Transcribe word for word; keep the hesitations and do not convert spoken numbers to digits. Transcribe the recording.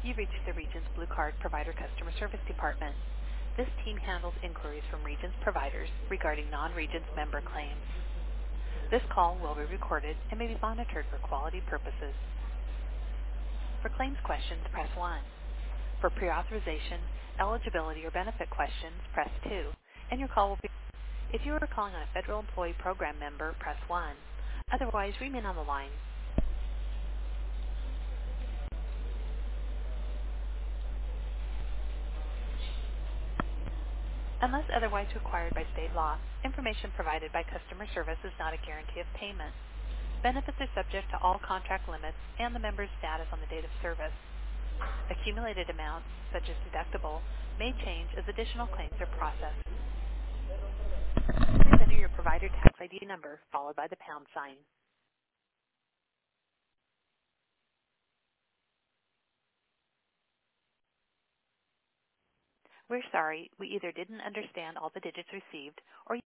You've reached the Regions Blue Card Provider Customer Service Department. This team handles inquiries from Regions providers regarding non-Regions member claims. This call will be recorded and may be monitored for quality purposes. For claims questions, press one. For pre-authorization, eligibility, or benefit questions, press two, and your call will be. If you are calling on a federal employee program member, press one. Otherwise, remain on the line. Unless otherwise required by state law, information provided by customer service is not a guarantee of payment. Benefits are subject to all contract limits and the member's status on the date of service. Accumulated amounts, such as deductible, may change as additional claims are processed. Please enter your provider tax I D number followed by the pound sign. We're sorry, we either didn't understand all the digits received or